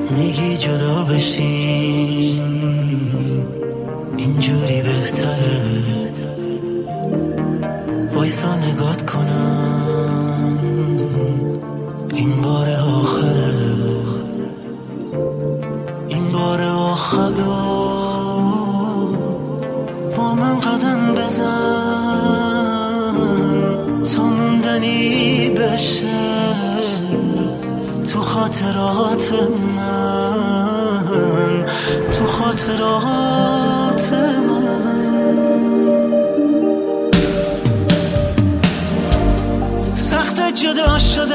میگی جدا بشیم اینجوری بهتره، وایسا نگات کنم این بار آخره، این بار آخره، با من قدم بزن تا موندنی بشه تو خاطرات من، تو خاطرات من. سخت جدا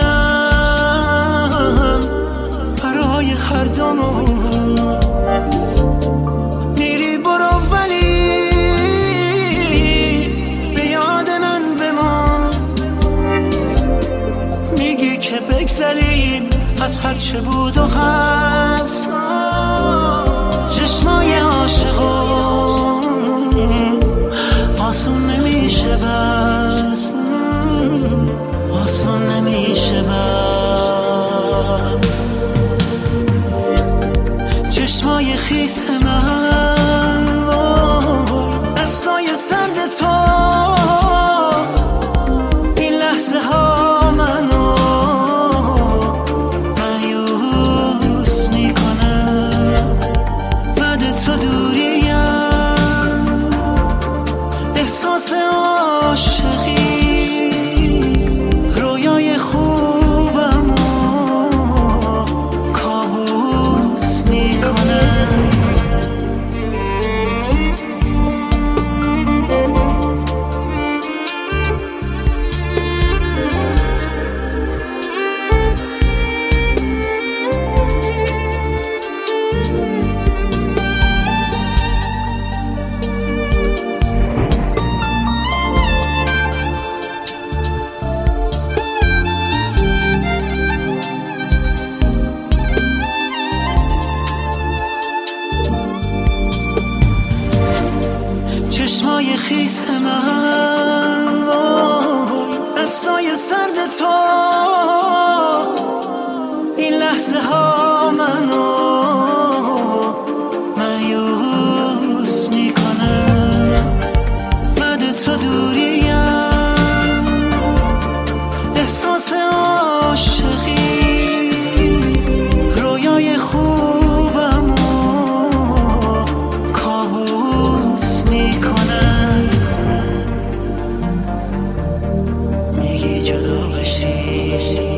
شدم برای هر دومون، میری برو ولی به یاد من بمان، میگی که بگذریم از هر چه بود و هست، چشمای عاشقون آسون نمیشه بست، آسون نمیشه بست. چشمای خیس من دستای سرد تو این لحظه ها منو مایوس میکنه، بعد تو دوریم احساس عاشقی رویای خوبمو کابوس میکنه. چشمای خیس من دستای سرد تو این لحظه ها منو مایوس میکنه، بعد تو دوریم احساس عاشقی رویای خوبمو کابوس میکنن. میگی جدا بشی